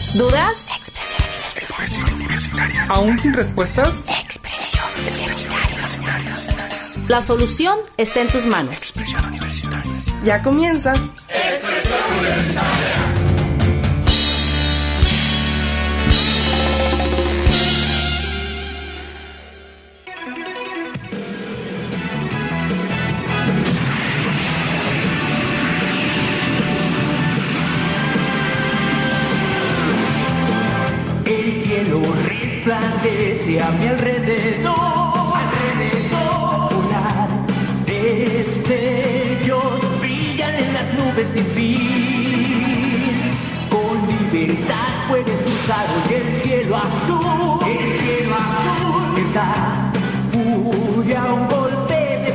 ¿Dudas? Expresión universitaria. ¿Aún sin respuestas? Expresión universitaria. La solución está en tus manos. Expresión universitaria. Ya comienza. Expresión universitaria. El cielo resplandece a mi alrededor, volar destellos brillan en las nubes sin fin. Con libertad puedes cruzar hoy el cielo azul, está furia un golpe de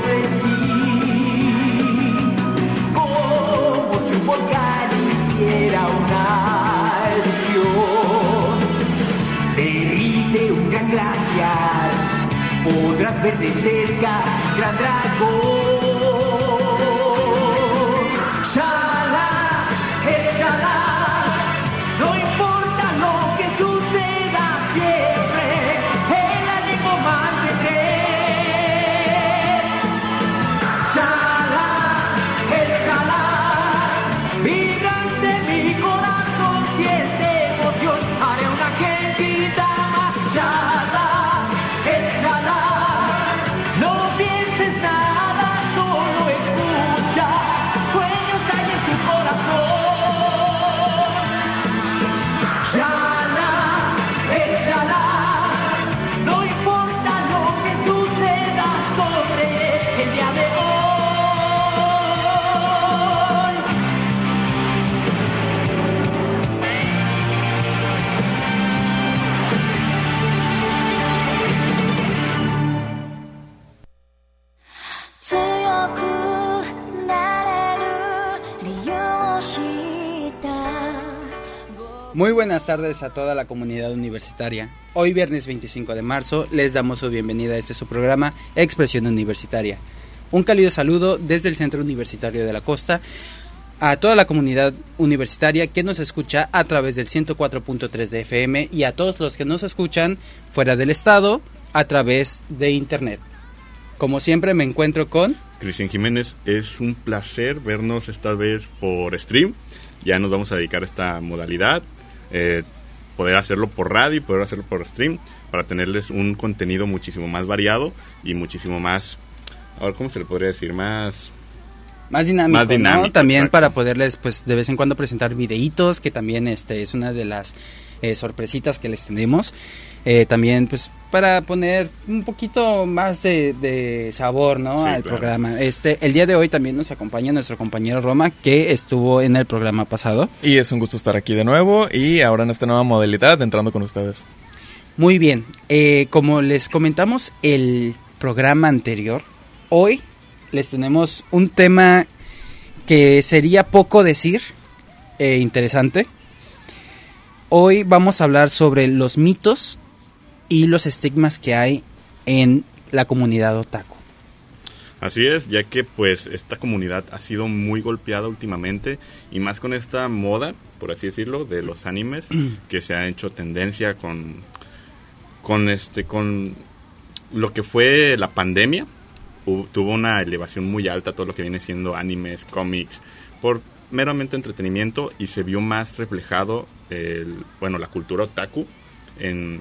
frenesí, como si un volcán hiciera una erupción. Derrite un gran glaciar, podrás ver de cerca gran dragón. Shala, Shala, no importa lo que suceda siempre, el ánimo mantendré. Shala, Shala, vibrante mi corazón siente emoción, haré una gentita. Shala, Shala, no pienses nada, solo escucha, sueños hay en tu corazón. Shala, Shala, no importa lo que suceda sobre el día de hoy. Muy buenas tardes a toda la comunidad universitaria. Hoy viernes 25 de marzo les damos su bienvenida a su programa Expresión Universitaria. Un cálido saludo desde el Centro Universitario de la Costa a toda la comunidad universitaria que nos escucha a través del 104.3 de FM y a todos los que nos escuchan fuera del estado a través de internet. Como siempre me encuentro con Cristian Jiménez. Es un placer vernos esta vez por stream. Ya nos vamos a dedicar a esta modalidad, poder hacerlo por radio y poder hacerlo por stream, para tenerles un contenido muchísimo más variado y muchísimo más, ahora cómo se le podría decir, más dinámico, ¿no? También exacto. Para poderles pues de vez en cuando presentar videitos, que también es una de las sorpresitas que les tenemos. También pues para poner un poquito más de sabor, ¿no? Sí, al claro. programa. El día de hoy también nos acompaña nuestro compañero Roma, que estuvo en el programa pasado. Y es un gusto estar aquí de nuevo y ahora en esta nueva modalidad entrando con ustedes. Muy bien, como les comentamos el programa anterior, hoy les tenemos un tema que sería poco decir, interesante. Hoy vamos a hablar sobre los mitos y los estigmas que hay en la comunidad otaku. Así es, ya que pues esta comunidad ha sido muy golpeada últimamente, y más con esta moda, por así decirlo, de los animes, que se ha hecho tendencia con lo que fue la pandemia. Tuvo una elevación muy alta todo lo que viene siendo animes, cómics, por meramente entretenimiento, y se vio más reflejado la cultura otaku en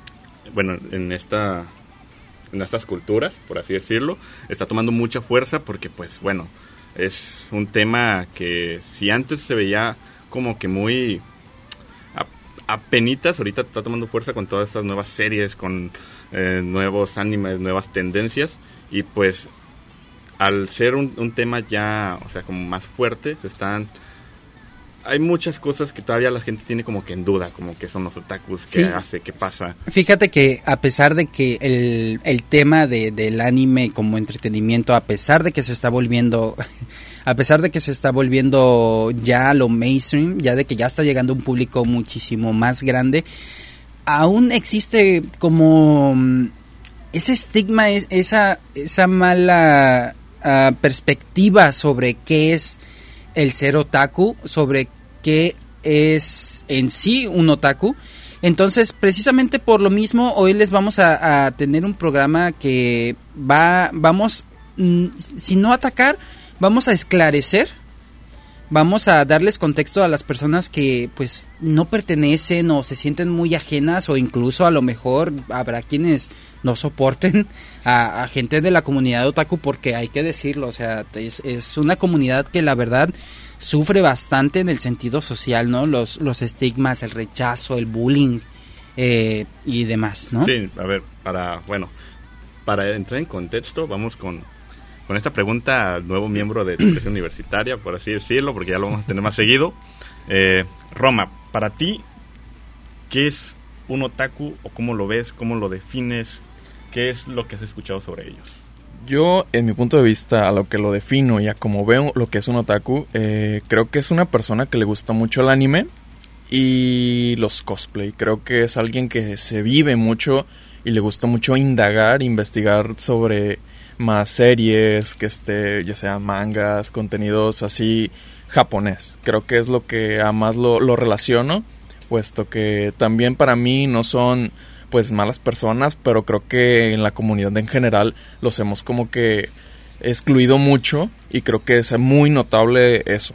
estas culturas, por así decirlo. Está tomando mucha fuerza porque pues bueno, es un tema que si antes se veía como que muy apenitas, ahorita está tomando fuerza con todas estas nuevas series, con nuevos animes, nuevas tendencias, y pues al ser un tema ya, o sea, como más fuerte, hay muchas cosas que todavía la gente tiene como que en duda, como que son los otakus, qué hace, qué pasa. Fíjate que a pesar de que el tema del anime como entretenimiento, a pesar de que se está volviendo ya lo mainstream, ya de que ya está llegando a un público muchísimo más grande, aún existe como ese estigma, esa mala perspectiva sobre qué es el ser otaku, sobre qué es en sí un otaku. Entonces, precisamente por lo mismo, hoy les vamos a tener un programa que vamos, si no atacar, vamos a esclarecer, vamos a darles contexto a las personas que pues no pertenecen o se sienten muy ajenas, o incluso a lo mejor habrá quienes no soporten a gente de la comunidad otaku, porque hay que decirlo, o sea, es una comunidad que la verdad sufre bastante en el sentido social, ¿no? Los estigmas, el rechazo, el bullying y demás, ¿no? Sí, a ver, para entrar en contexto, vamos con esta pregunta al nuevo miembro de Expresión Universitaria, por así decirlo, porque ya lo vamos a tener más seguido. Roma, para ti, ¿qué es un otaku o cómo lo ves, cómo lo defines? ¿Qué es lo que has escuchado sobre ellos? Yo, en mi punto de vista, a lo que lo defino y a cómo veo lo que es un otaku, creo que es una persona que le gusta mucho el anime y los cosplay. Creo que es alguien que se vive mucho y le gusta mucho indagar, investigar sobre más series, ya sean mangas, contenidos así japonés. Creo que es lo que a más lo relaciono, puesto que también para mí no son pues malas personas, pero creo que en la comunidad en general los hemos como que excluido mucho y creo que es muy notable eso.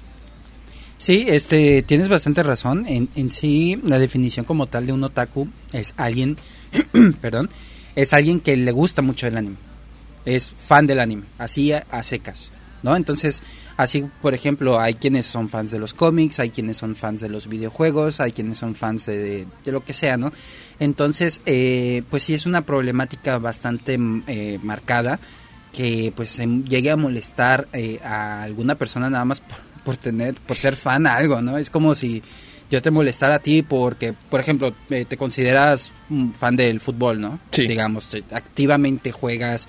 Sí, tienes bastante razón. En sí, la definición como tal de un otaku es alguien, es alguien que le gusta mucho el anime, es fan del anime, así a secas, ¿no? Entonces, así, por ejemplo, hay quienes son fans de los cómics, hay quienes son fans de los videojuegos, hay quienes son fans de lo que sea, ¿no? Entonces, pues sí es una problemática bastante marcada, que pues llegue a molestar a alguna persona nada más por ser fan a algo, ¿no? Es como si yo te molestara a ti porque, por ejemplo, te consideras un fan del fútbol, ¿no? Sí. Digamos, activamente juegas,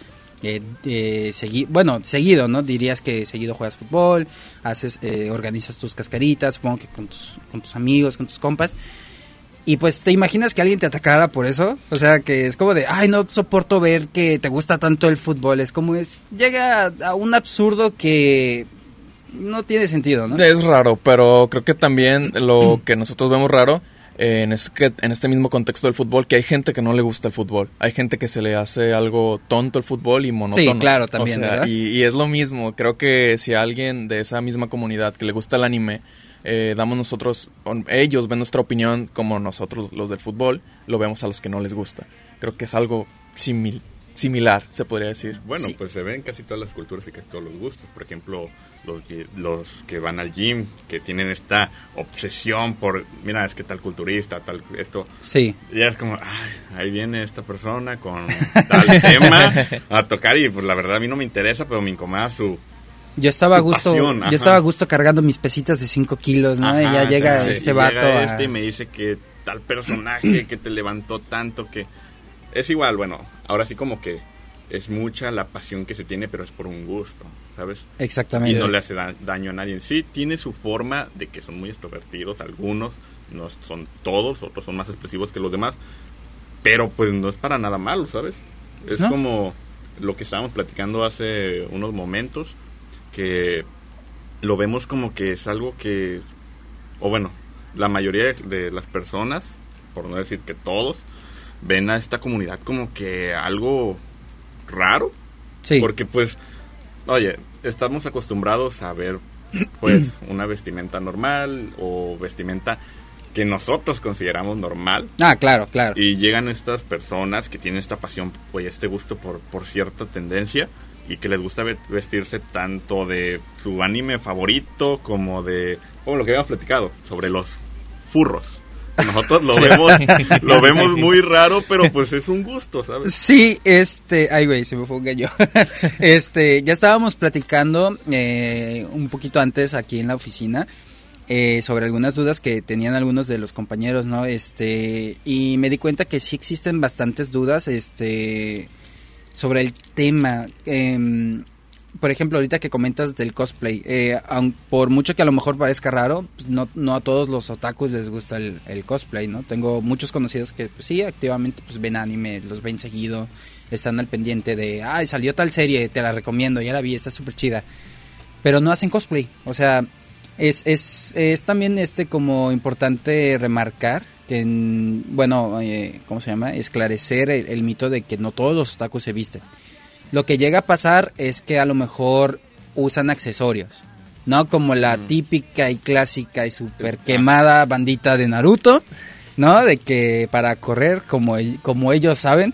seguido, ¿no? Dirías que seguido juegas fútbol, organizas tus cascaritas, supongo que con tus amigos, con tus compas. Y pues te imaginas que alguien te atacara por eso, o sea, que es como de, ay, no soporto ver que te gusta tanto el fútbol, llega a un absurdo que no tiene sentido, ¿no? Es raro, pero creo que también lo que nosotros vemos raro en este mismo contexto del fútbol, que hay gente que no le gusta el fútbol, hay gente que se le hace algo tonto el fútbol y monótono. Sí, claro, también, ¿verdad? Y es lo mismo, creo que si a alguien de esa misma comunidad que le gusta el anime, ellos ven nuestra opinión como nosotros los del fútbol, lo vemos a los que no les gusta. Creo que es algo similar, se podría decir. Bueno, sí. Pues se ve en casi todas las culturas y casi todos los gustos. Por ejemplo, los que van al gym, que tienen esta obsesión por, mira, es que tal culturista, tal esto. Sí. Ya es como, ay, ahí viene esta persona con tal tema a tocar y pues la verdad a mí no me interesa, pero me incomoda Yo estaba a pasión, gusto cargando mis pesitas de 5 kilos, ¿no? Ajá, y ya llega sí, este y vato llega y me dice que tal personaje que te levantó tanto, que es igual, bueno, ahora sí como que es mucha la pasión que se tiene, pero es por un gusto, ¿sabes? Exactamente. Y no le hace daño a nadie. Sí, tiene su forma de que son muy extrovertidos, algunos, no son todos, otros son más expresivos que los demás, pero pues no es para nada malo, ¿sabes? Es ¿no? Como lo que estábamos platicando hace unos momentos, que lo vemos como que es algo que, o bueno, la mayoría de las personas, por no decir que todos, ven a esta comunidad como que algo raro. Sí. Porque pues, oye, estamos acostumbrados a ver pues una vestimenta normal o vestimenta que nosotros consideramos normal. Ah, claro. Y llegan estas personas que tienen esta pasión, pues este gusto por cierta tendencia, y que les gusta vestirse tanto de su anime favorito como de, como lo que habíamos platicado, sobre los furros. Nosotros lo vemos muy raro, pero pues es un gusto, ¿sabes? Sí, ay güey, se me fue un gallo. Ya estábamos platicando un poquito antes aquí en la oficina sobre algunas dudas que tenían algunos de los compañeros, ¿no? Y me di cuenta que sí existen bastantes dudas, sobre el tema. Por ejemplo, ahorita que comentas del cosplay, por mucho que a lo mejor parezca raro, pues no a todos los otakus les gusta el cosplay, ¿no? Tengo muchos conocidos que pues, sí, activamente pues ven anime, los ven seguido, están al pendiente de, ay, salió tal serie, te la recomiendo, ya la vi, está súper chida, pero no hacen cosplay. O sea, Es también como importante remarcar que, ¿cómo se llama? Esclarecer el mito de que no todos los otakus se visten. Lo que llega a pasar es que a lo mejor usan accesorios, ¿no? Como la típica y clásica y súper quemada bandita de Naruto, ¿no? De que para correr, como ellos saben.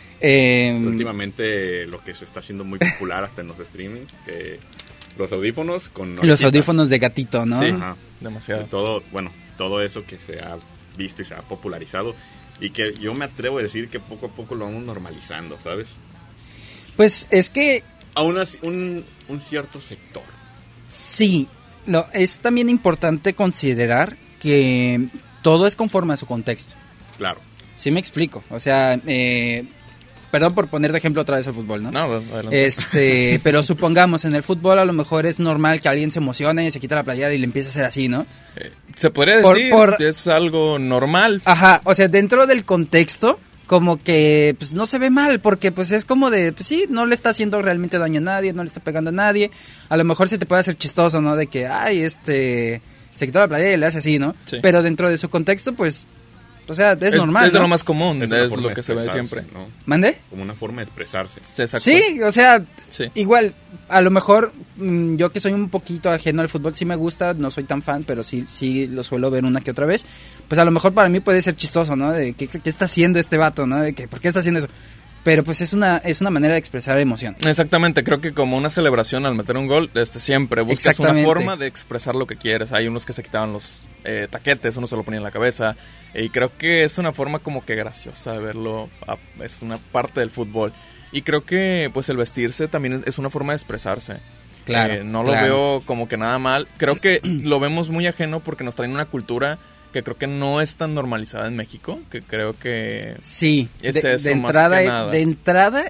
Últimamente lo que se está haciendo muy popular hasta en los streamings, que los audífonos con los audífonos de gatito, ¿no? Sí, ajá. Demasiado. Todo eso que se ha visto y se ha popularizado y que yo me atrevo a decir que poco a poco lo vamos normalizando, ¿sabes? Pues es que aún así, un cierto sector. Sí, es también importante considerar que todo es conforme a su contexto. Claro. Sí me explico, o sea, perdón por poner de ejemplo otra vez el fútbol, ¿no? No, adelante. Pero supongamos, en el fútbol a lo mejor es normal que alguien se emocione y se quita la playera y le empieza a hacer así, ¿no? Se podría decir que es algo normal. Ajá, o sea, dentro del contexto, como que pues no se ve mal, porque pues es como de, pues sí, no le está haciendo realmente daño a nadie, no le está pegando a nadie. A lo mejor se te puede hacer chistoso, ¿no? De que, se quitó la playera y le hace así, ¿no? Sí. Pero dentro de su contexto, pues, o sea, es normal, es de ¿no? lo más común, es lo que se ve siempre, ¿no? ¿Mande? Como una forma de expresarse. Exacto. Sí, o sea, sí. Igual, a lo mejor yo que soy un poquito ajeno al fútbol, sí me gusta, no soy tan fan, pero sí lo suelo ver una que otra vez. Pues a lo mejor para mí puede ser chistoso, ¿no? De ¿qué está haciendo este vato, ¿no? De que ¿por qué está haciendo eso? Pero pues es una manera de expresar emoción. Exactamente, creo que como una celebración al meter un gol, siempre buscas una forma de expresar lo que quieres. Hay unos que se quitaban los taquetes, unos se lo ponían en la cabeza, y creo que es una forma como que graciosa de verlo, es una parte del fútbol. Y creo que pues el vestirse también es una forma de expresarse. Claro. No lo veo como que nada mal. Creo que lo vemos muy ajeno porque nos traen una cultura que creo que no es tan normalizada en México, que creo que sí, es eso de más entrada, que nada. De entrada,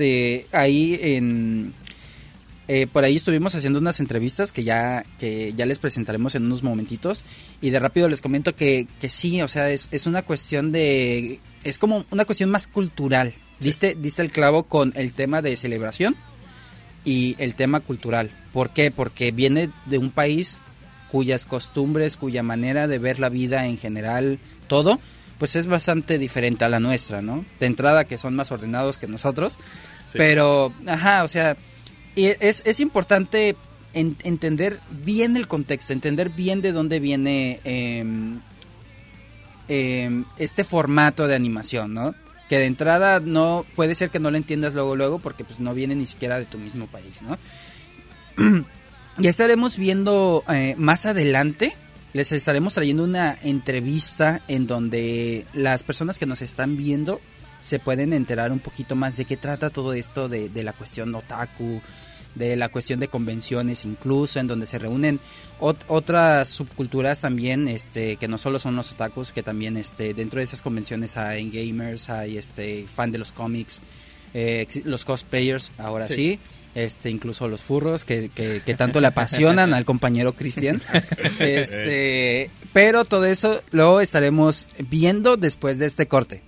ahí por ahí estuvimos haciendo unas entrevistas que ya les presentaremos en unos momentitos, y de rápido les comento que sí, o sea, es una cuestión es como una cuestión más cultural. Diste el clavo con el tema de celebración y el tema cultural. ¿Por qué? Porque viene de un país cuyas costumbres, cuya manera de ver la vida en general, todo, pues es bastante diferente a la nuestra, ¿no? De entrada que son más ordenados que nosotros, sí. Pero, o sea, es importante entender bien el contexto, entender bien de dónde viene este formato de animación, ¿no? Que de entrada no puede ser que no lo entiendas luego, porque pues no viene ni siquiera de tu mismo país, ¿no? Ya estaremos viendo más adelante, les estaremos trayendo una entrevista en donde las personas que nos están viendo se pueden enterar un poquito más de qué trata todo esto de la cuestión otaku, de la cuestión de convenciones incluso, en donde se reúnen otras subculturas también, que no solo son los otakus, que también dentro de esas convenciones hay gamers, hay fan de los cómics, los cosplayers, ahora sí. Incluso los furros que tanto le apasionan al compañero Cristian, pero todo eso lo estaremos viendo después de este corte.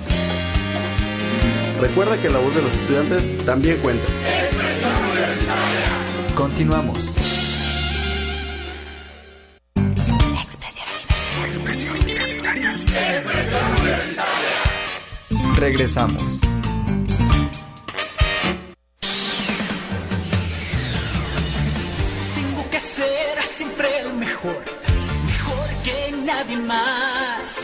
Recuerda que la voz de los estudiantes también cuenta. Continuamos. Expresión universitaria. Regresamos. Mejor que nadie más.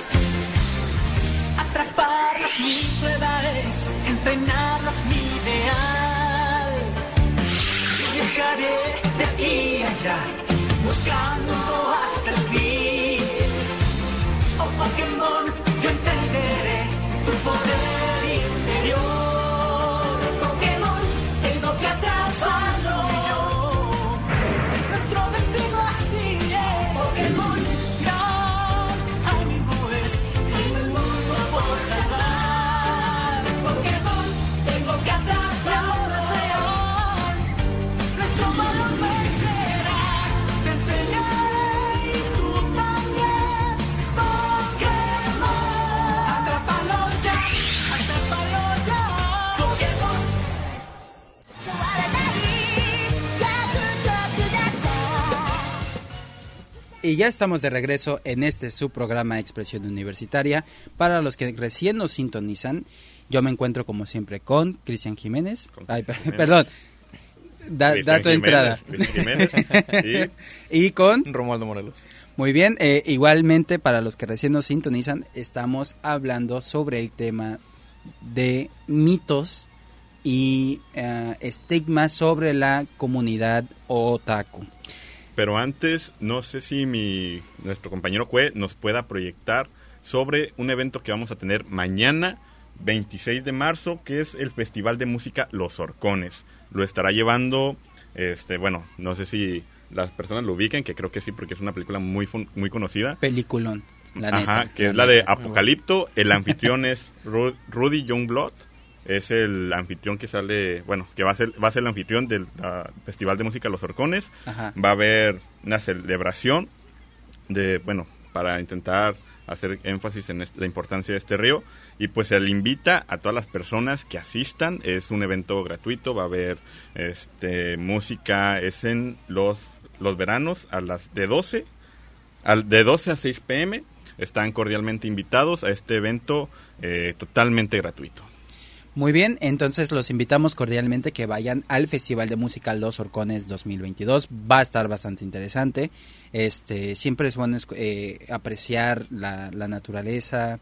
Atraparlos mi prueba es, entrenarlos mi ideal. Viajaré de aquí a allá, buscando hasta el fin. Oh Pokémon, yo entenderé tu poder interior. Pokémon, tengo que atraparlo. Nuestro destino así es. Pokémon, gran amigo es. El mundo por salvar. Pokémon, tengo que atraparlo. Nuestro valor vencerá. Y ya estamos de regreso en este su programa Expresión Universitaria. Para los que recién nos sintonizan, yo me encuentro como siempre con Cristian Jiménez. Perdón. Dato de entrada. Jiménez, y con Romualdo Morelos. Muy bien, igualmente para los que recién nos sintonizan, estamos hablando sobre el tema de mitos y estigmas sobre la comunidad otaku. Pero antes, no sé si nuestro compañero Cue nos pueda proyectar sobre un evento que vamos a tener mañana, 26 de marzo, que es el Festival de Música Los Horcones. Lo estará llevando, no sé si las personas lo ubiquen, que creo que sí, porque es una película muy conocida. Peliculón, la neta. Que es la de Apocalipto. El anfitrión es Rudy Youngblood. Es el anfitrión que sale, que va a ser el anfitrión del Festival de Música Los Horcones. Ajá. Va a haber una celebración para intentar hacer énfasis en la importancia de este río, y pues se le invita a todas las personas que asistan. Es un evento gratuito, va a haber música, es en los veranos a las de 12 a 6 p.m. Están cordialmente invitados a este evento totalmente gratuito. Muy bien, entonces los invitamos cordialmente que vayan al Festival de Música Los Horcones 2022. Va a estar bastante interesante. Siempre es bueno apreciar la naturaleza,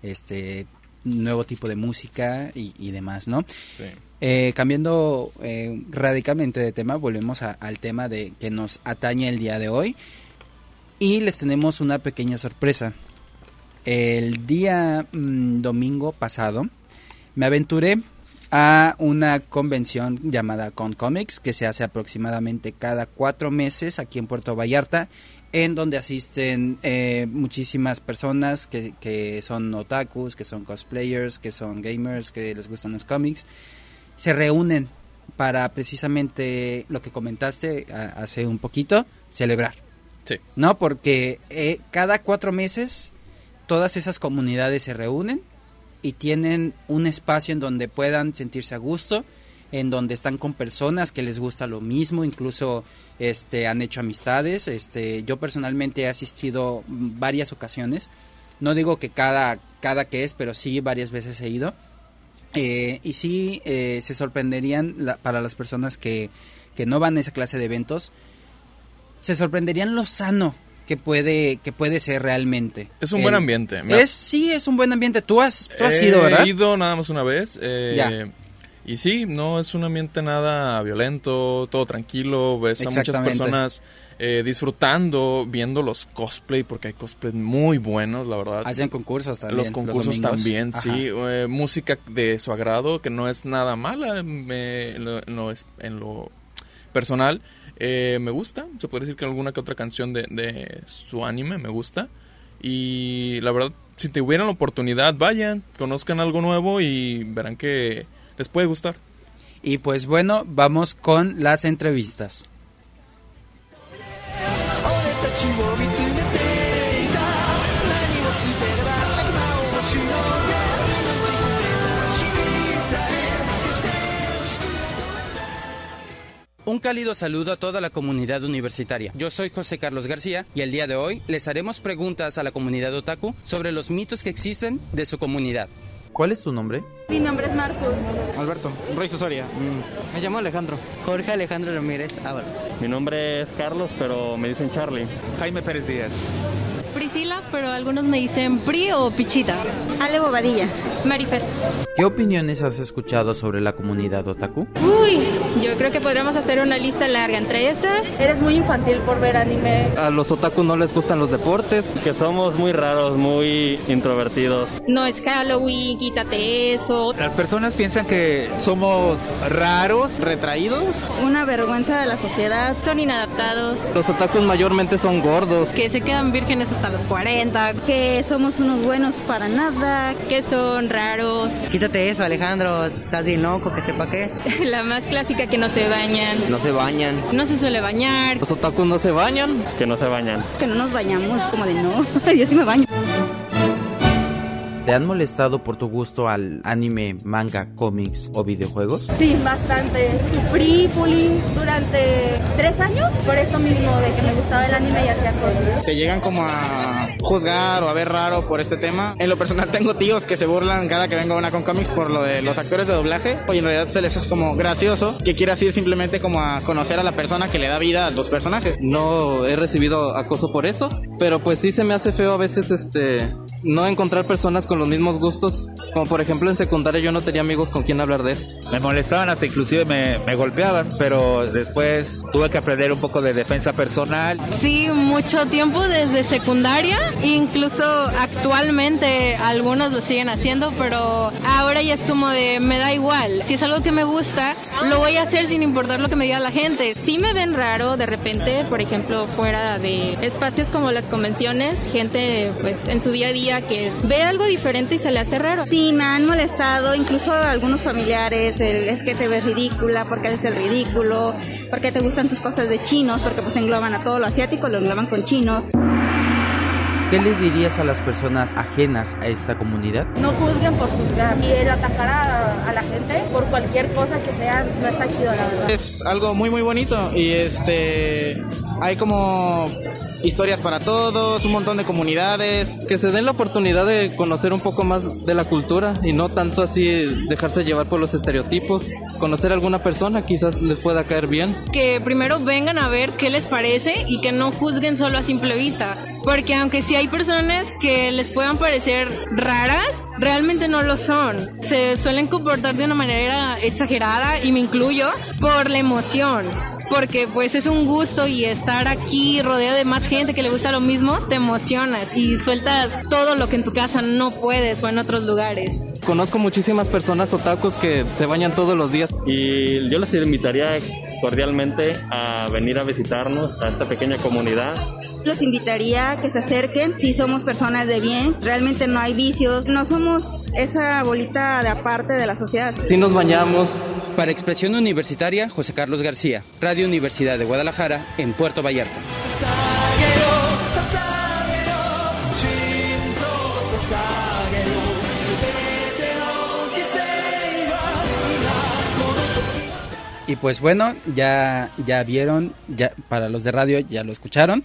nuevo tipo de música y demás, ¿no? Sí. Cambiando radicalmente de tema, volvemos al tema de que nos atañe el día de hoy. Y les tenemos una pequeña sorpresa. El día domingo pasado me aventuré a una convención llamada ConComics, que se hace aproximadamente cada 4 meses aquí en Puerto Vallarta, en donde asisten muchísimas personas que son otakus, que son cosplayers, que son gamers, que les gustan los cómics. Se reúnen para precisamente lo que comentaste hace un poquito, celebrar. Sí. ¿No? Porque cada 4 meses todas esas comunidades se reúnen y tienen un espacio en donde puedan sentirse a gusto, en donde están con personas que les gusta lo mismo, incluso han hecho amistades. Yo personalmente he asistido varias ocasiones, no digo que cada que es, pero sí varias veces he ido, y sí se sorprenderían para las personas que no van a esa clase de eventos, se sorprenderían lo sano que puede ser realmente. Es un buen ambiente. Sí, es un buen ambiente. Tú has ido, ¿verdad? He ido nada más una vez. Ya. Y sí, no es un ambiente nada violento, todo tranquilo. Ves a muchas personas disfrutando, viendo los cosplay, porque hay cosplays muy buenos, la verdad. Hacen concursos también. Los concursos también, sí. Música de su agrado, que no es nada mala en lo personal. Me gusta, se puede decir que alguna que otra canción de su anime me gusta. Y la verdad, si tuvieran la oportunidad, vayan, conozcan algo nuevo y verán que les puede gustar. Y pues bueno, vamos con las entrevistas. Un cálido saludo a toda la comunidad universitaria. Yo soy José Carlos García y el día de hoy les haremos preguntas a la comunidad otaku sobre los mitos que existen de su comunidad. ¿Cuál es tu nombre? Mi nombre es Marcos. Alberto, Roy Soria. Me llamo Alejandro. Jorge Alejandro Ramírez Ábalos. Mi nombre es Carlos, pero me dicen Charlie. Jaime Pérez Díaz. Priscila, pero algunos me dicen Pri o Pichita. Ale Bobadilla. Marifer. ¿Qué opiniones has escuchado sobre la comunidad otaku? Uy, yo creo que podríamos hacer una lista larga. Entre esas, eres muy infantil por ver anime. A los otaku no les gustan los deportes. Que somos muy raros, muy introvertidos. No es Halloween, quítate eso. Las personas piensan que somos raros, retraídos. Una vergüenza de la sociedad. Son inadaptados. Los otakus mayormente son gordos. Que se quedan vírgenes hasta los 40. Que somos unos buenos para nada. Que son raros. Quítate eso, Alejandro, estás bien loco, que sepa qué. La más clásica, que no se bañan. No se bañan. No se suele bañar. Los otakus no se bañan. Que no se bañan. Que no nos bañamos, como de no. Yo sí me baño. ¿Te han molestado por tu gusto al anime, manga, cómics o videojuegos? Sí, bastante. Sufrí bullying durante 3 años por esto mismo de que me gustaba el anime y hacía cosas. Te llegan como a juzgar o a ver raro por este tema. En lo personal tengo tíos que se burlan cada que vengo a una con cómics por lo de los actores de doblaje y en realidad se les hace como gracioso que quieras ir simplemente como a conocer a la persona que le da vida a los personajes. No he recibido acoso por eso, pero pues sí se me hace feo a veces no encontrar personas con los mismos gustos, como por ejemplo en secundaria yo no tenía amigos con quien hablar de esto. Me molestaban, hasta inclusive me golpeaban, pero después tuve que aprender un poco de defensa personal. Sí, mucho tiempo desde secundaria, incluso actualmente algunos lo siguen haciendo, pero ahora ya es como de me da igual, si es algo que me gusta, lo voy a hacer sin importar lo que me diga la gente. Sí me ven raro de repente, por ejemplo, fuera de espacios como las convenciones, gente pues en su día a día que ve algo diferente y se le hace raro. Sí, me han molestado, incluso algunos familiares, es que te ves ridícula, porque haces el ridículo, porque te gustan tus cosas de chinos, porque pues engloban a todo lo asiático, lo engloban con chinos. ¿Qué le dirías a las personas ajenas a esta comunidad? No juzguen por juzgar y el atacar a la gente por cualquier cosa que sea no está chido, la verdad. Es algo muy muy bonito y hay como historias para todos, un montón de comunidades. Que se den la oportunidad de conocer un poco más de la cultura y no tanto así dejarse llevar por los estereotipos. Conocer a alguna persona quizás les pueda caer bien. Que primero vengan a ver qué les parece y que no juzguen solo a simple vista, porque aunque sí hay personas que les puedan parecer raras, realmente no lo son. Se suelen comportar de una manera exagerada, y me incluyo, por la emoción. Porque pues es un gusto y estar aquí rodeado de más gente que le gusta lo mismo, te emocionas y sueltas todo lo que en tu casa no puedes o en otros lugares. Conozco muchísimas personas otakus que se bañan todos los días. Y yo les invitaría cordialmente a venir a visitarnos a esta pequeña comunidad. Los invitaría a que se acerquen, si somos personas de bien, realmente no hay vicios, no somos esa bolita de aparte de la sociedad. Si nos bañamos. Para Expresión Universitaria, José Carlos García, Radio Universidad de Guadalajara, en Puerto Vallarta. Y pues bueno, ya vieron, ya para los de radio ya lo escucharon.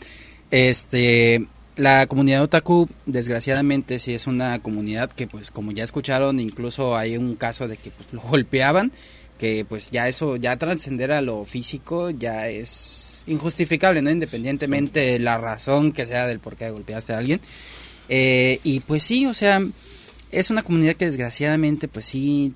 La comunidad otaku, desgraciadamente, sí es una comunidad que, pues, como ya escucharon, incluso hay un caso de que pues lo golpeaban, que pues ya eso, ya trascender a lo físico ya es injustificable, ¿no? Independientemente de la razón que sea del por qué golpeaste a alguien. Y pues sí, o sea, es una comunidad que desgraciadamente, pues sí,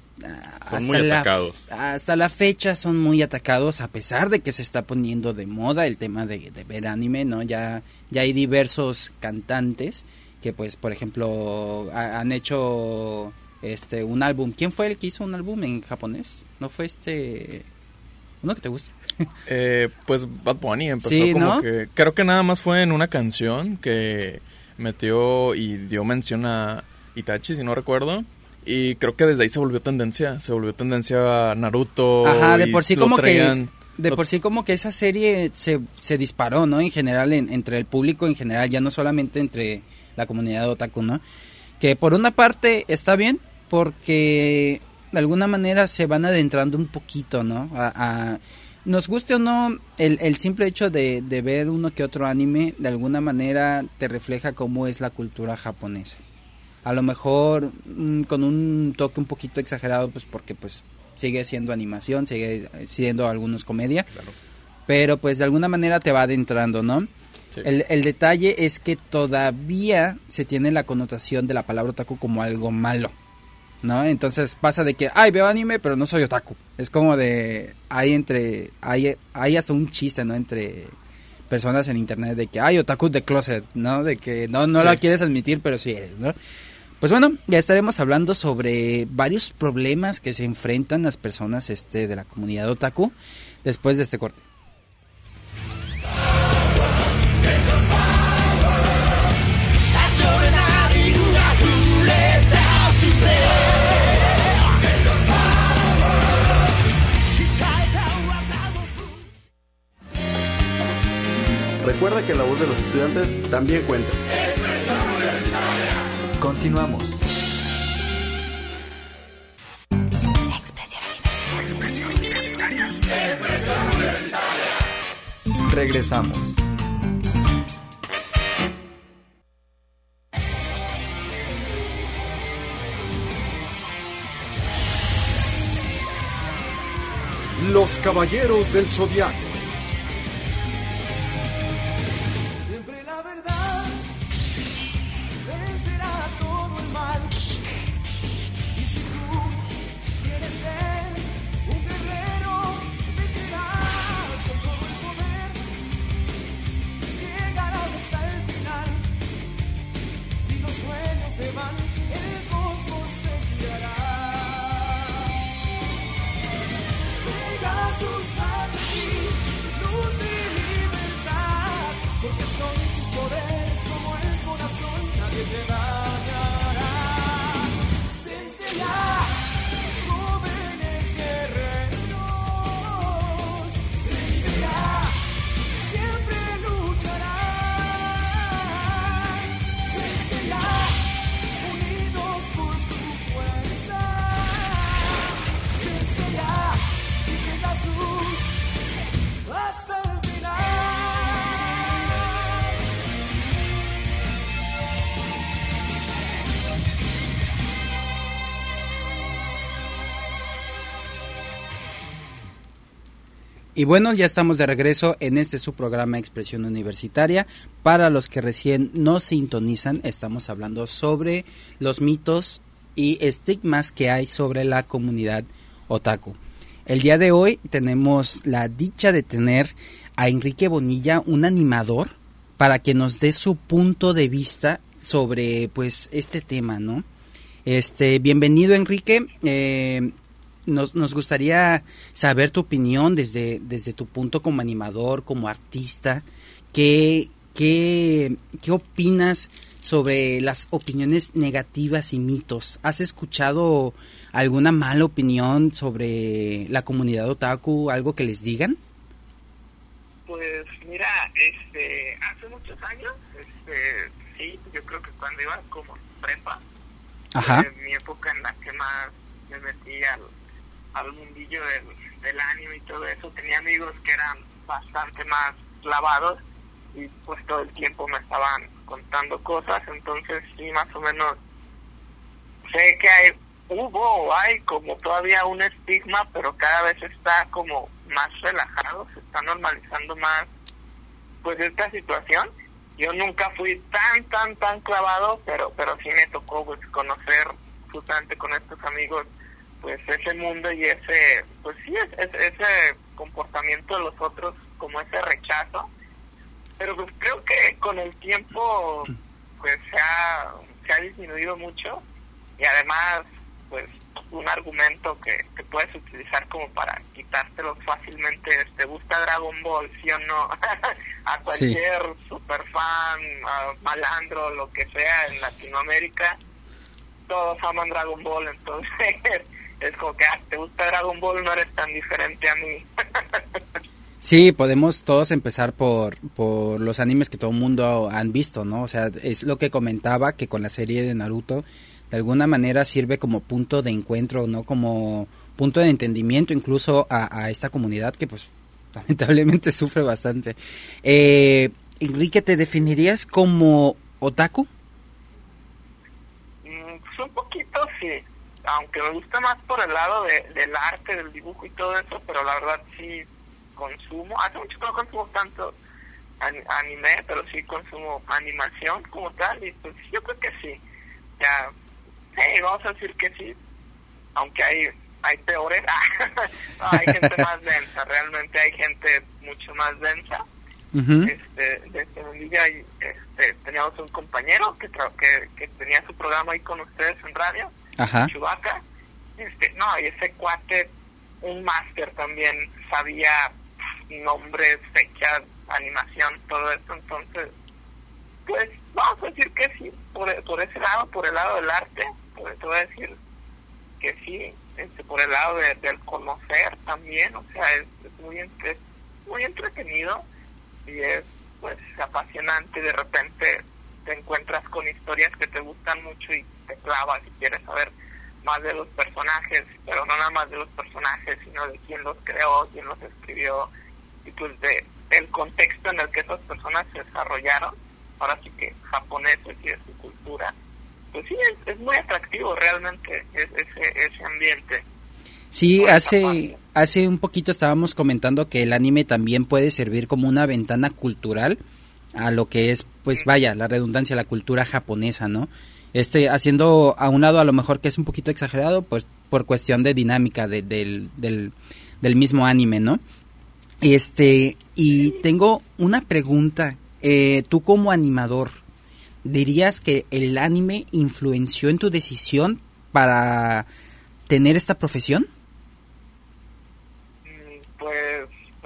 hasta la fecha son muy atacados, a pesar de que se está poniendo de moda el tema de ver anime, ¿no? Ya hay diversos cantantes que, pues, por ejemplo, han hecho un álbum. ¿Quién fue el que hizo un álbum en japonés? ¿No fue uno que te gusta? Pues Bad Bunny empezó, sí, como, ¿no? que creo que nada más fue en una canción que metió y dio mención a Itachi, si no recuerdo. Y creo que desde ahí se volvió tendencia a Naruto. Ajá, de por sí como traían, que esa serie se disparó, ¿no? En general, entre el público en general, ya no solamente entre la comunidad otaku, ¿no? Que por una parte está bien, porque de alguna manera se van adentrando un poquito, ¿no? Nos guste o no, el simple hecho de ver uno que otro anime, de alguna manera te refleja cómo es la cultura japonesa. A lo mejor con un toque un poquito exagerado, pues porque pues sigue siendo animación, sigue siendo algunos comedia, claro. Pero pues de alguna manera te va adentrando, ¿no? Sí. El detalle es que todavía se tiene la connotación de la palabra otaku como algo malo, ¿no? Entonces pasa de que, veo anime, pero no soy otaku. Es como de, hay hasta un chiste, ¿no? Entre personas en internet de que, otaku de closet, ¿no? De que no sí. Lo quieres admitir, pero sí eres, ¿no? Pues bueno, ya estaremos hablando sobre varios problemas que se enfrentan las personas de la comunidad otaku después de este corte. Recuerda que la voz de los estudiantes también cuenta. Continuamos. Regresamos. Los Caballeros del Zodiaco. Siempre la verdad vencerá todo el mal. Y si tú quieres ser un guerrero, vencerás con todo el poder. Llegarás hasta el final. Si los sueños se van, el cosmos te guiará. Sus fantasías, luz y libertad, porque son tus poderes como el corazón, nadie te dañará. Sencilla, jóvenes guerreros, sencilla, siempre lucharán. Sencilla, unidos por su fuerza. Sencilla, hasta el final. Y bueno, ya estamos de regreso en este su programa Expresión Universitaria. Para los que recién nos sintonizan, estamos hablando sobre los mitos y estigmas que hay sobre la comunidad otaku. El día de hoy tenemos la dicha de tener a Enrique Bonilla, un animador, para que nos dé su punto de vista sobre pues este tema, ¿no? Bienvenido, Enrique. Nos gustaría saber tu opinión desde tu punto como animador, como artista. ¿Qué opinas sobre las opiniones negativas y mitos? ¿Has escuchado alguna mala opinión sobre la comunidad otaku, algo que les digan? Pues mira, hace muchos años, sí, yo creo que cuando iba como prepa, mi época en la que más me metí al mundillo del anime y todo eso, tenía amigos que eran bastante más clavados y pues todo el tiempo me estaban contando cosas, entonces sí, más o menos sé que hay como todavía un estigma, pero cada vez está como más relajado, se está normalizando más pues esta situación. Yo nunca fui tan clavado, pero sí me tocó pues conocer justamente con estos amigos pues ese mundo y ese pues sí ese comportamiento de los otros, como ese rechazo. Pero pues creo que con el tiempo pues se ha disminuido mucho, y además pues un argumento que puedes utilizar como para quitártelo fácilmente, ¿te gusta Dragon Ball, sí o no? A cualquier super fan, malandro, lo que sea en Latinoamérica, todos aman Dragon Ball, entonces es como que te gusta Dragon Ball, no eres tan diferente a mí. Sí, podemos todos empezar por los animes que todo el mundo han visto, ¿no? O sea, es lo que comentaba, que con la serie de Naruto de alguna manera sirve como punto de encuentro, ¿no? Como punto de entendimiento incluso a esta comunidad que pues lamentablemente sufre bastante. Enrique, ¿te definirías como otaku? Un poquito sí, aunque me gusta más por el lado del arte, del dibujo y todo eso, pero la verdad sí consumo. Hace mucho que no consumo tanto anime, pero sí consumo animación como tal, y pues yo creo que sí. Ya, vamos a decir que sí, aunque hay peores. No, hay gente más densa, realmente hay gente mucho más densa. De Semilla, y teníamos un compañero que tenía su programa ahí con ustedes en radio, Chewbacca. No, y ese cuate, un máster también, sabía nombres, fechas, animación, todo eso. Entonces pues vamos a decir que sí, por ese lado, por el lado del arte, te voy a decir que sí, por el lado del conocer también, o sea, es muy entretenido y es pues apasionante. De repente te encuentras con historias que te gustan mucho y te clavas y quieres saber más de los personajes, pero no nada más de los personajes, sino de quién los creó, quién los escribió, y pues de el contexto en el que esas personas se desarrollaron, ahora sí que japoneses y de su cultura, pues sí, es muy atractivo realmente ese ambiente. Sí, hace un poquito estábamos comentando que el anime también puede servir como una ventana cultural a lo que es, pues vaya, la redundancia, la cultura japonesa, ¿no? Haciendo a un lado a lo mejor que es un poquito exagerado, pues por cuestión de dinámica del mismo anime, ¿no? Y tengo una pregunta, tú como animador, ¿dirías que el anime influenció en tu decisión para tener esta profesión? Pues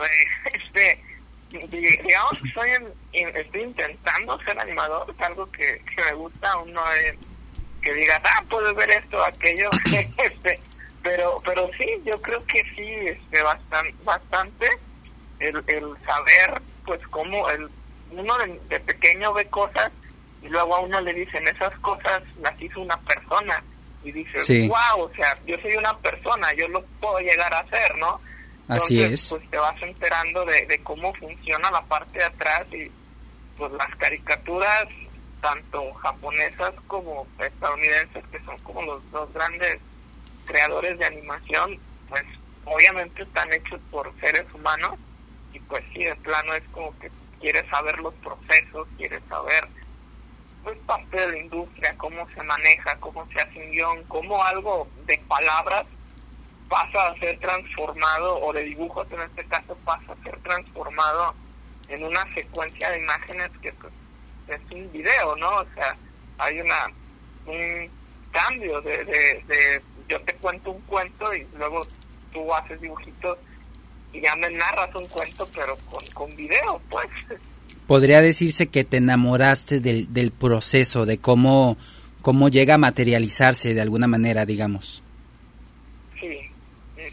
digamos que estoy intentando ser animador, es algo que me gusta, aún no es que digas, puedes ver esto, aquello, pero sí, yo creo que sí, bastante el saber, pues cómo uno de pequeño ve cosas y luego a uno le dicen, esas cosas las hizo una persona, y dices, sí. Wow, o sea, yo soy una persona, yo lo puedo llegar a hacer, ¿no? Así Entonces, es. pues te vas enterando de cómo funciona la parte de atrás y pues las caricaturas, tanto japonesas como estadounidenses, que son como los dos grandes creadores de animación, pues obviamente están hechos por seres humanos y pues sí, de plano es como que quieres saber los procesos, quieres saber pues parte de la industria, cómo se maneja, cómo se hace un guión, cómo algo de palabras pasa a ser transformado, o de dibujos en este caso pasa a ser transformado en una secuencia de imágenes que pues es un video, ¿no? O sea, hay un cambio de yo te cuento un cuento y luego tú haces dibujitos y ya me narras un cuento, pero con video, pues. Podría decirse que te enamoraste del proceso, de cómo llega a materializarse de alguna manera, digamos. Sí, es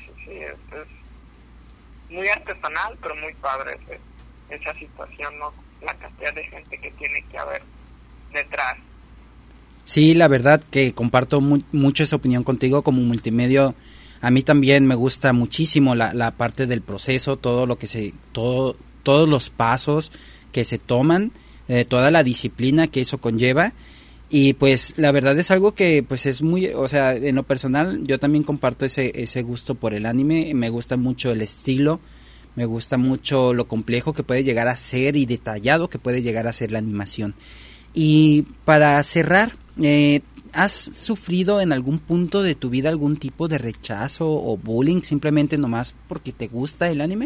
muy artesanal, pero muy padre esa situación, ¿no? La cantidad de gente que tiene que haber detrás. Sí, la verdad que comparto mucho esa opinión contigo como multimedia. A mí también me gusta muchísimo la parte del proceso, todo lo que todos los pasos que se toman, toda la disciplina que eso conlleva. Y pues la verdad es algo que pues es muy, o sea, en lo personal yo también comparto ese gusto por el anime. Me gusta mucho el estilo, me gusta mucho lo complejo que puede llegar a ser y detallado que puede llegar a ser la animación. Y para cerrar, ¿has sufrido en algún punto de tu vida algún tipo de rechazo o bullying simplemente nomás porque te gusta el anime?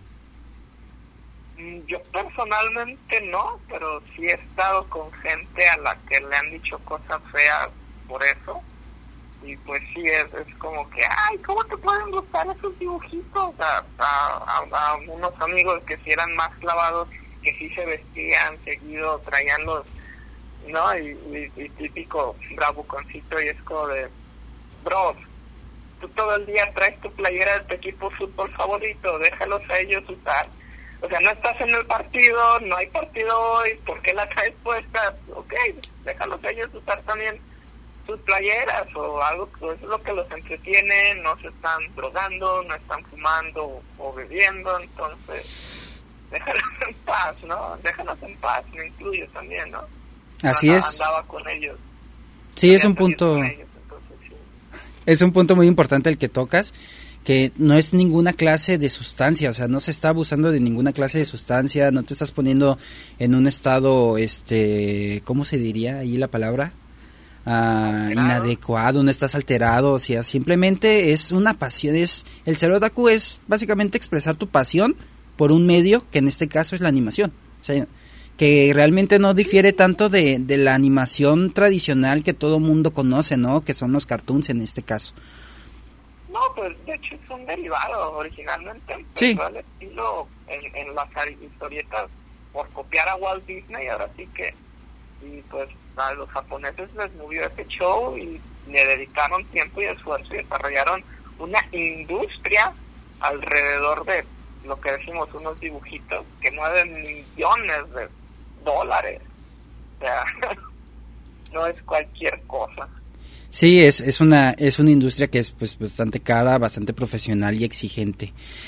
Yo personalmente no, pero sí he estado con gente a la que le han dicho cosas feas por eso. Y pues sí, es como que, ay, ¿cómo te pueden gustar esos dibujitos? A unos amigos que sí eran más clavados, que sí se vestían seguido, traían los, ¿no? Y típico bravuconcito, y es como de, bros, tú todo el día traes tu playera de tu equipo de fútbol favorito, déjalos a ellos usar. O sea, no estás en el partido, no hay partido hoy, ¿por qué la traes puesta? Ok, déjalos a ellos usar también sus playeras o algo, pues es lo que los entretiene, no se están drogando, no están fumando o bebiendo, entonces déjalos en paz, ¿no? Déjalos en paz, me incluyo también, ¿no? Así es. Andaba con ellos. Sí, es un punto. Ellos, entonces, sí. Es un punto muy importante el que tocas, que no es ninguna clase de sustancia, o sea, no se está abusando de ninguna clase de sustancia, no te estás poniendo en un estado, ¿cómo se diría ahí la palabra? Inadecuado, no estás alterado, o sea, simplemente es una pasión, el ser otaku es básicamente expresar tu pasión por un medio, que en este caso es la animación, o sea, que realmente no difiere tanto de la animación tradicional que todo mundo conoce, ¿no? Que son los cartoons en este caso. No, pues de hecho es un derivado. Originalmente sí. El estilo en las historietas por copiar a Walt Disney, ahora sí que, y pues a los japoneses les movió ese show y le dedicaron tiempo y esfuerzo y desarrollaron una industria alrededor de lo que decimos unos dibujitos que mueven millones de dólares. O sea, no es cualquier cosa. Sí, es una industria que es pues bastante cara, bastante profesional y exigente.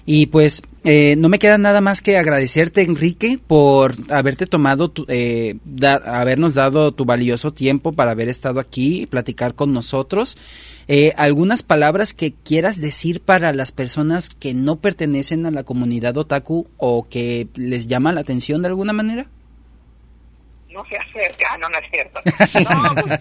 Y pues no me queda nada más que agradecerte, Enrique, por haberte tomado, habernos dado tu valioso tiempo para haber estado aquí y platicar con nosotros. ¿Algunas palabras que quieras decir para las personas que no pertenecen a la comunidad otaku o que les llama la atención de alguna manera? No se acerca, no es cierto. No, pues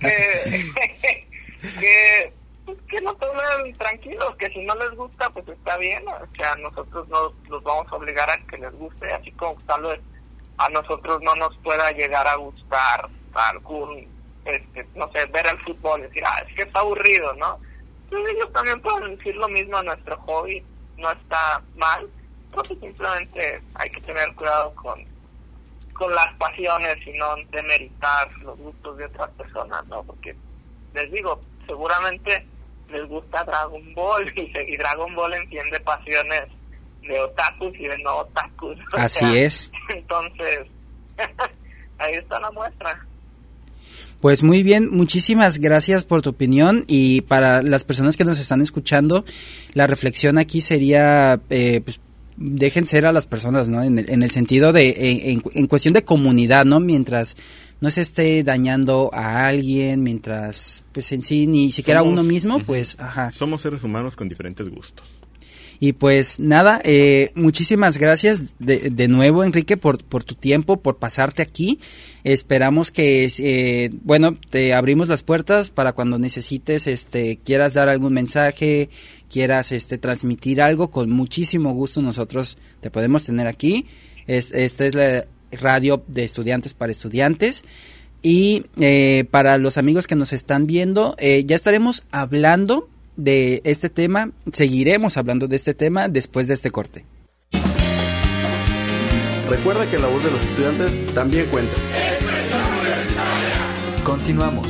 que no tomen tranquilos, que si no les gusta, pues está bien. O sea, nosotros no los vamos a obligar a que les guste, así como tal vez a nosotros no nos pueda llegar a gustar algún, no sé, ver el fútbol y decir, es que está aburrido, ¿no? Entonces ellos también pueden decir lo mismo a nuestro hobby, no está mal, pero pues simplemente hay que tener cuidado con las pasiones y no demeritar los gustos de otras personas, ¿no? Porque les digo, seguramente les gusta Dragon Ball y Dragon Ball entiende pasiones de otakus y de no otakus. Así es. Entonces, ahí está la muestra. Pues muy bien, muchísimas gracias por tu opinión, y para las personas que nos están escuchando, la reflexión aquí sería, pues, dejen ser a las personas, ¿no? En el sentido de, en cuestión de comunidad, ¿no? Mientras no se esté dañando a alguien, mientras, pues en sí, ni siquiera uno mismo, pues, ajá. Somos seres humanos con diferentes gustos. Y pues nada, muchísimas gracias de nuevo, Enrique, por tu tiempo, por pasarte aquí. Esperamos que, te abrimos las puertas para cuando necesites, quieras dar algún mensaje, quieras transmitir algo, con muchísimo gusto nosotros te podemos tener aquí. Esta es la radio de estudiantes para estudiantes. Y para los amigos que nos están viendo, ya estaremos hablando de este tema, seguiremos hablando de este tema después de este corte. Recuerda que la voz de los estudiantes también cuenta. Continuamos.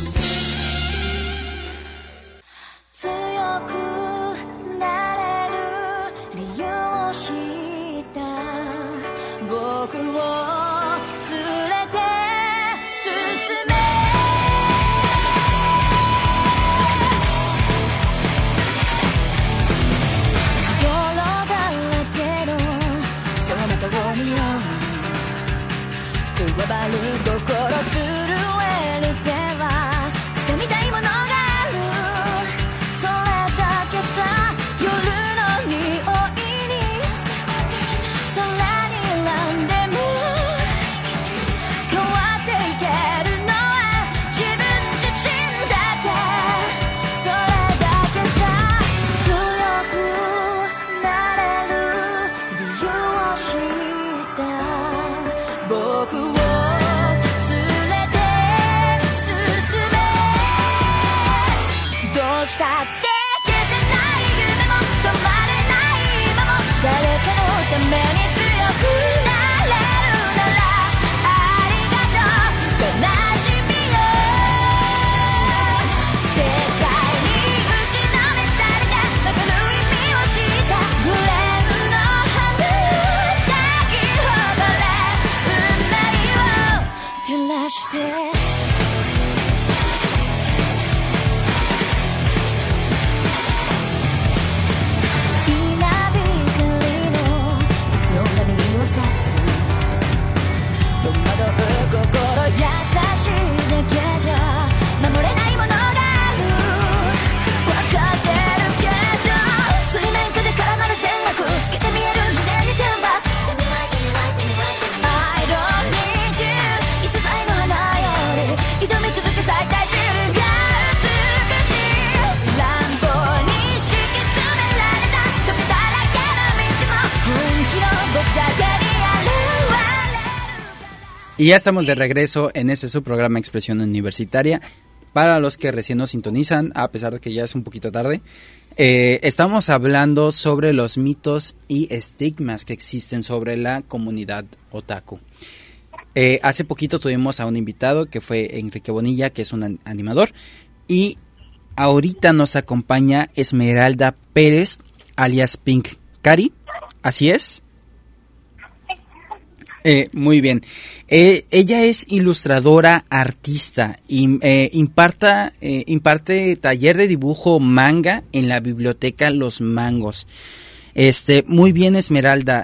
Y ya estamos de regreso en su programa Expresión Universitaria. Para los que recién nos sintonizan, a pesar de que ya es un poquito tarde, estamos hablando sobre los mitos y estigmas que existen sobre la comunidad otaku. Hace poquito tuvimos a un invitado que fue Enrique Bonilla, que es un animador, y ahorita nos acompaña Esmeralda Pérez, alias Pink Cari. ¿Así es? Muy bien. Ella es ilustradora, artista, imparte taller de dibujo manga en la biblioteca Los Mangos. Muy bien, Esmeralda.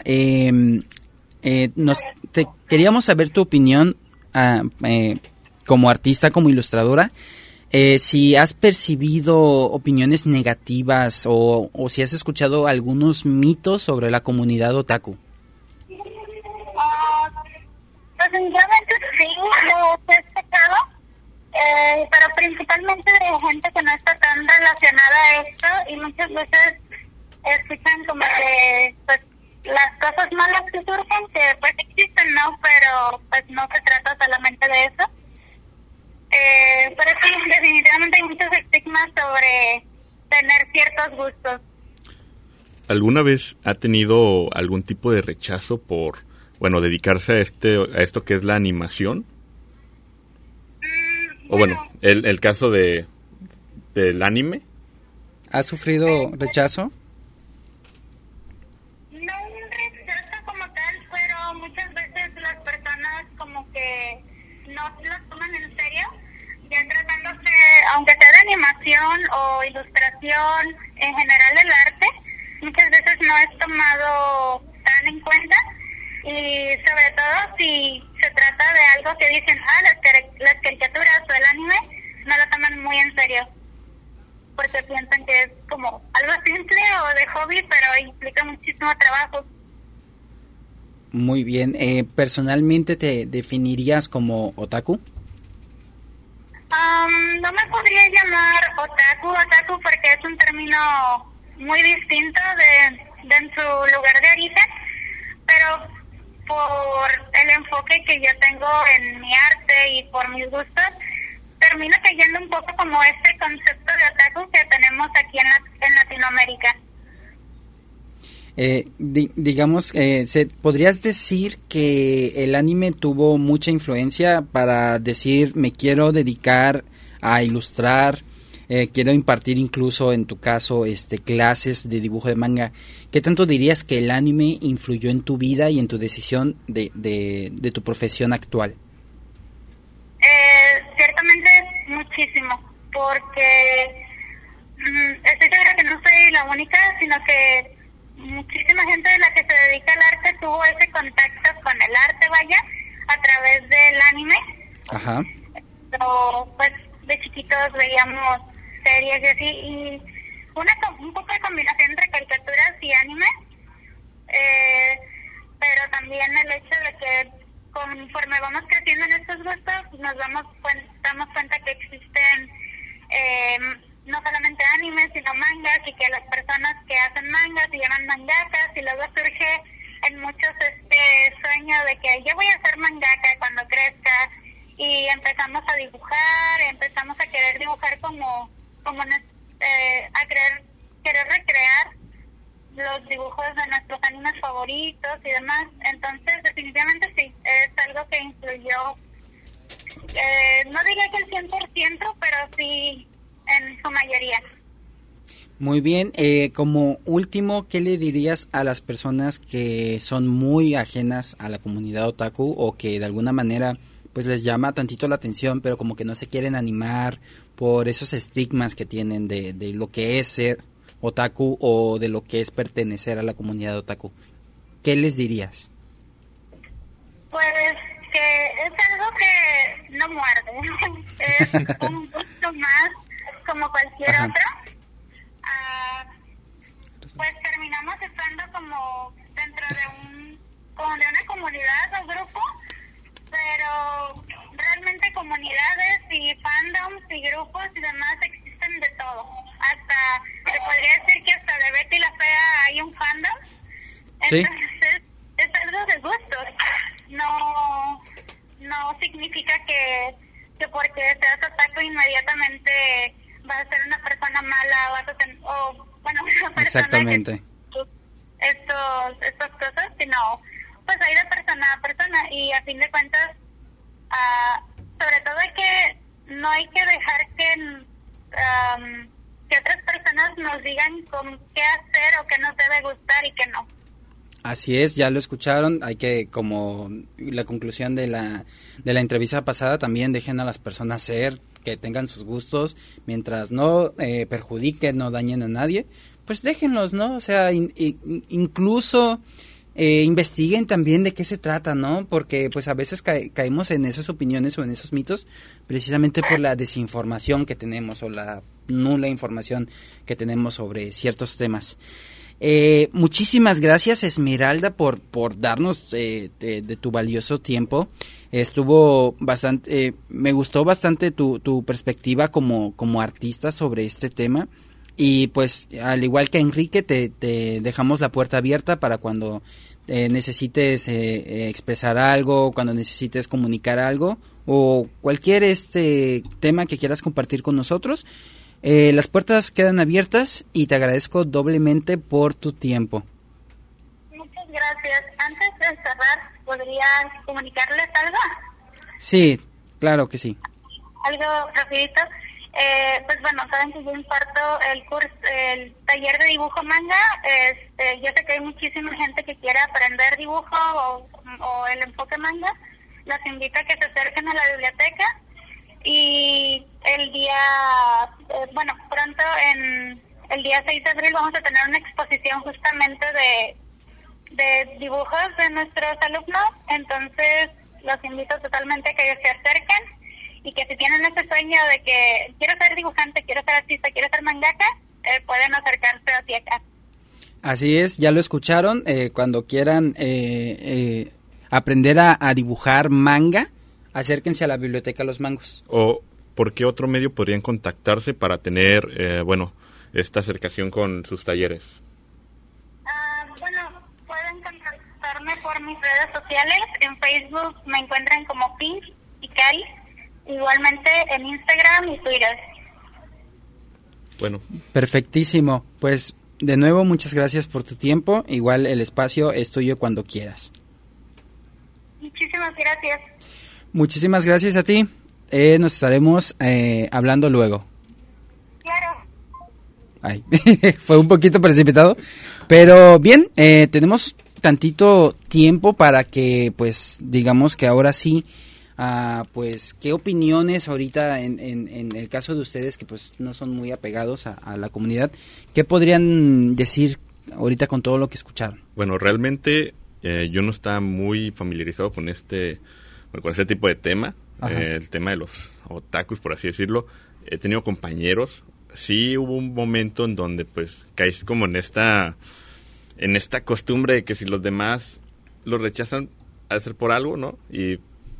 Queríamos saber tu opinión como artista, como ilustradora. Si has percibido opiniones negativas o si has escuchado algunos mitos sobre la comunidad otaku. Definitivamente sí, lo he escuchado, pero principalmente de gente que no está tan relacionada a esto, y muchas veces escuchan como que pues las cosas malas que surgen, que pues existen, ¿no? Pero pues no se trata solamente de eso. Pero sí, definitivamente hay muchos estigmas sobre tener ciertos gustos. ¿Alguna vez ha tenido algún tipo de rechazo por, dedicarse a esto que es la animación? O el caso del anime. ¿Ha sufrido rechazo? No un rechazo como tal, pero muchas veces las personas como que no lo toman en serio, ya tratándose, aunque sea de animación o ilustración, en general el arte, muchas veces no es tomado tan en cuenta, y sobre todo si se trata de algo que dicen, las caricaturas o el anime, no lo toman muy en serio, porque piensan que es como algo simple o de hobby, pero implica muchísimo trabajo. Muy bien. ¿Personalmente te definirías como otaku? No me podría llamar otaku porque es un término muy distinto de en su lugar de origen, pero por el enfoque que yo tengo en mi arte y por mis gustos, termino cayendo un poco como este concepto de otaku que tenemos aquí en Latinoamérica. ¿Podrías decir que el anime tuvo mucha influencia para decir me quiero dedicar a ilustrar, quiero impartir incluso en tu caso clases de dibujo de manga? ¿Qué tanto dirías que el anime influyó en tu vida y en tu decisión de tu profesión actual? Ciertamente muchísimo, porque estoy segura que no soy la única, sino que muchísima gente de la que se dedica al arte tuvo ese contacto con el arte, a través del anime. Ajá. Pero, pues, de chiquitos veíamos series y así, y un poco de combinación entre caricaturas y anime, pero también el hecho de que conforme vamos creciendo en estos gustos, nos damos cuenta que existen no solamente animes, sino mangas, y que las personas que hacen mangas se llaman mangakas, y luego surge en muchos sueño de que yo voy a ser mangaka cuando crezca, y empezamos a dibujar, empezamos a querer dibujar a querer recrear los dibujos de nuestros animes favoritos y demás. Entonces definitivamente sí, es algo que influyó, no diría que el 100%, pero sí en su mayoría. Muy bien, como último, ¿qué le dirías a las personas que son muy ajenas a la comunidad otaku o que de alguna manera pues les llama tantito la atención, pero como que no se quieren animar por esos estigmas que tienen de lo que es ser otaku o de lo que es pertenecer a la comunidad otaku? ¿Qué les dirías? Pues que es algo que no muerde, es un gusto más como cualquier otro. Pues terminamos estando como dentro de una comunidad o grupo, pero realmente comunidades y fandoms y grupos y demás existen de todo. Hasta, se podría decir que hasta de Betty la Fea hay un fandom. Entonces, ¿sí? Es algo de gustos. No significa que porque seas otaku inmediatamente vas a ser una persona mala o vas a tener, una persona. Exactamente. Que estas cosas, sino pues hay de persona a persona, y a fin de cuentas sobre todo no hay que dejar que otras personas nos digan qué hacer o qué nos debe gustar y qué no. Así es, ya lo escucharon. Hay que, como la conclusión de la entrevista pasada, también dejen a las personas ser, que tengan sus gustos, mientras no perjudiquen, no dañen a nadie, pues déjenlos, ¿no? O sea, incluso investiguen también de qué se trata, ¿no? Porque pues a veces caemos en esas opiniones o en esos mitos precisamente por la desinformación que tenemos o la nula información que tenemos sobre ciertos temas. Muchísimas gracias, Esmeralda, por darnos de tu valioso tiempo. Estuvo bastante, me gustó bastante tu perspectiva como artista sobre este tema. Y pues al igual que Enrique, te dejamos la puerta abierta para cuando necesites expresar algo, cuando necesites comunicar algo o cualquier tema que quieras compartir con nosotros. Las puertas quedan abiertas y te agradezco doblemente por tu tiempo. Muchas gracias. Antes de cerrar, ¿podría comunicarles algo? Sí, claro que sí. Algo rapidito. Pues bueno, saben que yo imparto el taller de dibujo manga. Yo sé que hay muchísima gente que quiere aprender dibujo o el enfoque manga. Los invito a que se acerquen a la biblioteca. Y el día, pronto, el día 6 de abril vamos a tener una exposición justamente de dibujos de nuestros alumnos. Entonces, los invito totalmente a que se acerquen y que si tienen ese sueño de que quiero ser dibujante, quiero ser artista, quiero ser mangaka, pueden acercarse hacia acá. Así es, ya lo escucharon. Cuando quieran aprender a dibujar manga, acérquense a la Biblioteca Los Mangos. ¿O por qué otro medio podrían contactarse para tener, esta acercación con sus talleres? Pueden contactarme por mis redes sociales. En Facebook me encuentran como Pink y Cari. Igualmente en Instagram y Twitter. Bueno. Perfectísimo. Pues de nuevo muchas gracias por tu tiempo. Igual el espacio es tuyo cuando quieras. Muchísimas gracias. Muchísimas gracias a ti. Nos estaremos hablando luego. Claro. Ay, fue un poquito precipitado. Pero bien, tenemos tantito tiempo para que, pues, digamos que ahora sí, pues, ¿qué opiniones ahorita en el caso de ustedes que, pues, no son muy apegados a la comunidad? ¿Qué podrían decir ahorita con todo lo que escucharon? Bueno, realmente yo no estaba muy familiarizado con ese tipo de tema, el tema de los otakus, por así decirlo. He tenido compañeros, sí hubo un momento en donde pues caes como en esta costumbre de que si los demás los rechazan, ha de ser por algo, ¿no? Y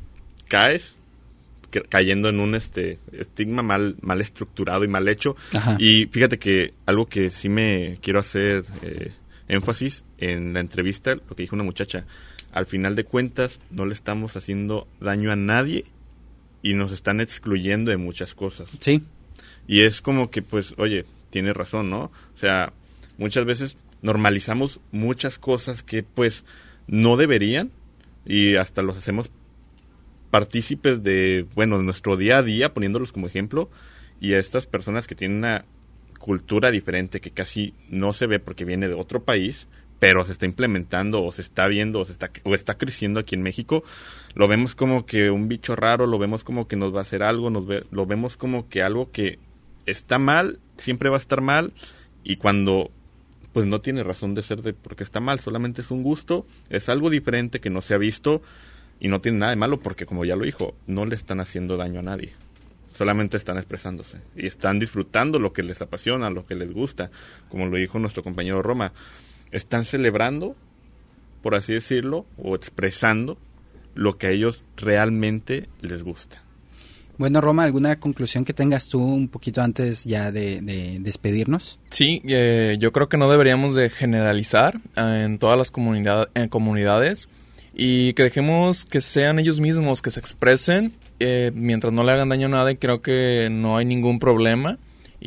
caes cayendo en un estigma mal estructurado y mal hecho. Ajá. Y fíjate que algo que sí me quiero hacer énfasis en la entrevista, lo que dijo una muchacha, al final de cuentas no le estamos haciendo daño a nadie y nos están excluyendo de muchas cosas. Sí. Y es como que, pues, oye, tiene razón, ¿no? O sea, muchas veces normalizamos muchas cosas que, pues, no deberían y hasta los hacemos partícipes de nuestro día a día, poniéndolos como ejemplo, y a estas personas que tienen una cultura diferente que casi no se ve porque viene de otro país, pero se está implementando o se está viendo o está creciendo aquí en México, lo vemos como que un bicho raro, lo vemos como que nos va a hacer algo, lo vemos como que algo que está mal, siempre va a estar mal, y cuando pues no tiene razón de ser porque está mal, solamente es un gusto, es algo diferente que no se ha visto y no tiene nada de malo porque, como ya lo dijo, no le están haciendo daño a nadie. Solamente están expresándose y están disfrutando lo que les apasiona, lo que les gusta. Como lo dijo nuestro compañero Roma, están celebrando, por así decirlo, o expresando lo que a ellos realmente les gusta. Bueno, Roma, ¿alguna conclusión que tengas tú un poquito antes ya de despedirnos? Sí, yo creo que no deberíamos de generalizar en todas las comunidades y que dejemos que sean ellos mismos, que se expresen. Mientras no le hagan daño a nadie, creo que no hay ningún problema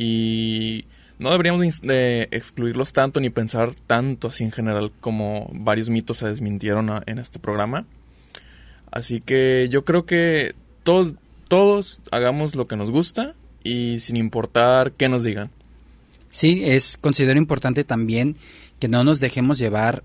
y no deberíamos de excluirlos tanto ni pensar tanto así en general como varios mitos se desmintieron en este programa. Así que yo creo que todos hagamos lo que nos gusta y sin importar qué nos digan. Sí, considero importante también que no nos dejemos llevar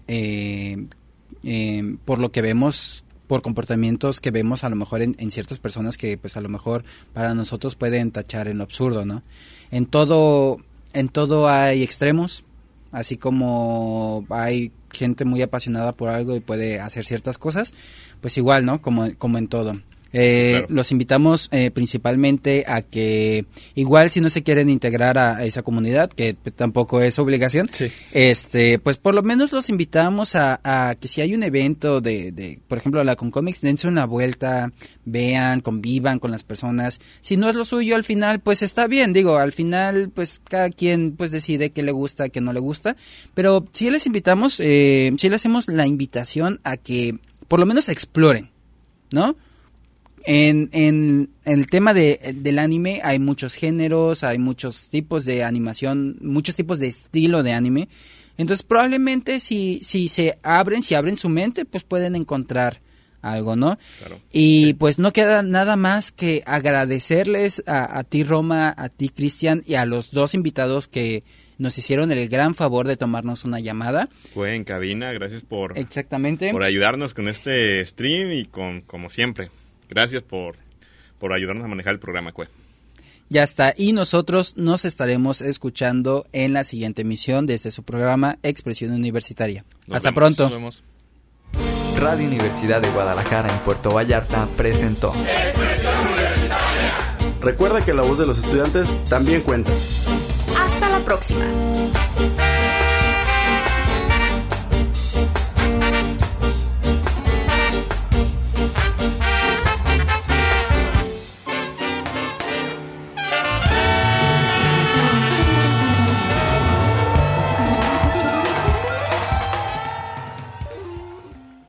por lo que vemos, por comportamientos que vemos a lo mejor en ciertas personas que pues a lo mejor para nosotros pueden tachar en lo absurdo, ¿no? En todo hay extremos así como hay gente muy apasionada por algo y puede hacer ciertas cosas, pues igual, ¿no? Como en todo. Claro. Los invitamos principalmente a que igual si no se quieren integrar a esa comunidad, que tampoco es obligación, sí. Pues por lo menos los invitamos a que si hay un evento de por ejemplo la Concomics, dense una vuelta, vean, convivan con las personas. Si no es lo suyo al final, pues está bien, digo, al final pues cada quien pues decide qué le gusta, qué no le gusta, pero sí les invitamos, sí le hacemos la invitación a que por lo menos exploren, ¿no? En el tema del anime hay muchos géneros, hay muchos tipos de animación, muchos tipos de estilo de anime. Entonces probablemente si abren su mente, pues pueden encontrar algo, ¿no? Claro. Y sí. Pues no queda nada más que agradecerles a ti, Roma, a ti, Cristian, y a los dos invitados que nos hicieron el gran favor de tomarnos una llamada. Fue en cabina, gracias por ayudarnos con este stream y como siempre. Gracias por ayudarnos a manejar el programa, Cue. Ya está, y nosotros nos estaremos escuchando en la siguiente emisión de su programa Expresión Universitaria. Hasta pronto. Nos vemos. Radio Universidad de Guadalajara en Puerto Vallarta presentó Expresión Universitaria. Recuerda que la voz de los estudiantes también cuenta. Hasta la próxima.